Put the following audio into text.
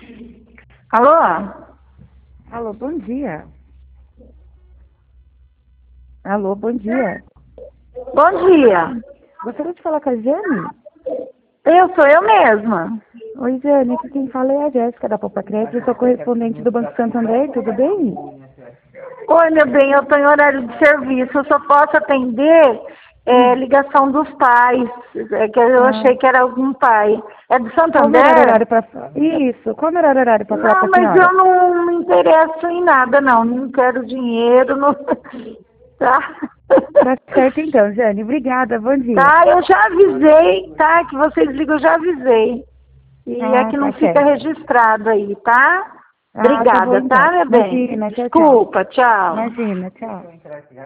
Alô? Alô, bom dia. Alô, bom dia. Bom dia. Gostaria de falar com a Jane? Sou eu mesma. Oi, Jane, aqui quem fala é a Jéssica da Poupa Crédito, eu sou correspondente do Banco Santander, tudo bem? Oi, meu bem, eu estou em horário de serviço. Eu só posso atender ligação dos pais. É que eu achei que era algum pai. É do Qual o melhor Santander? horário para... Isso, qual o melhor horário para falar com Não, a mas senhora? eu não me interesso em nada, não. Não quero dinheiro, não... Tá? Tá certo então, Jane, obrigada, bom dia. Tá, eu já avisei, tá? Que vocês ligam, eu já avisei. E é Ah, que não tá fica certo. registrado aí, tá? Ah, tá bom Obrigada, tá, então. meu bem? Imagina, tchau, tchau. Desculpa, tchau. Imagina, tchau.